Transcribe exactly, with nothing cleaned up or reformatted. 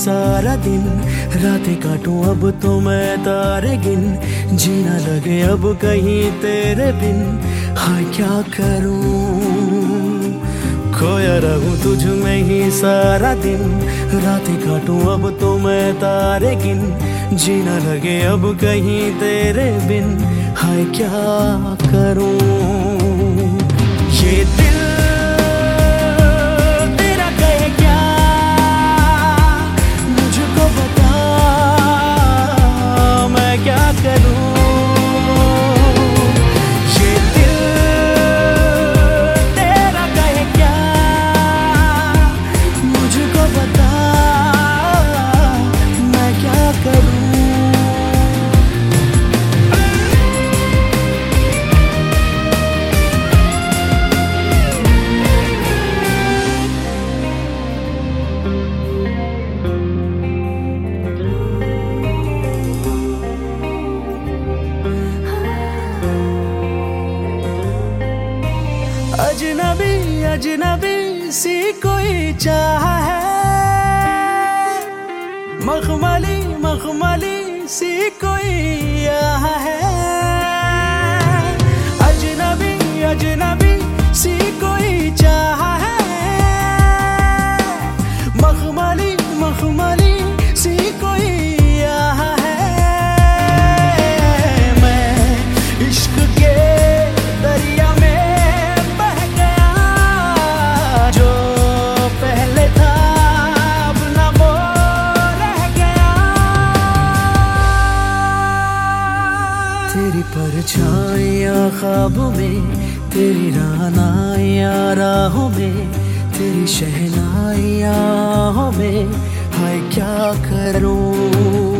सारा दिन, रातें काटूं अब तो मैं तारे गिन, जीना लगे अब कहीं तेरे बिन। हाय क्या करूं, खोया रहूं तुझ में ही सारा दिन, रातें काटूं अब तो मैं तारे गिन, जीना लगे अब कहीं तेरे बिन। हाय क्या करूं, ये दिल तेरा कहे क्या, मुझको बता मैं क्या करूं। ये दिल तेरा कहे क्या, मुझको बता मैं क्या करूं। अजनबी अजनबी सी कोई चाह है, मखमली मखमली सी कोई आह है। अजनबी अजनबी सी कोई चाह है, मखमली मखमली सी कोई आह है। मैं इश्क के दरिया में तेरी परछाइयाँ ख्वाबों में, तेरी रानाइयाँ राहों में, तेरी शहनाइयाँ आहों में। हाय क्या करूं।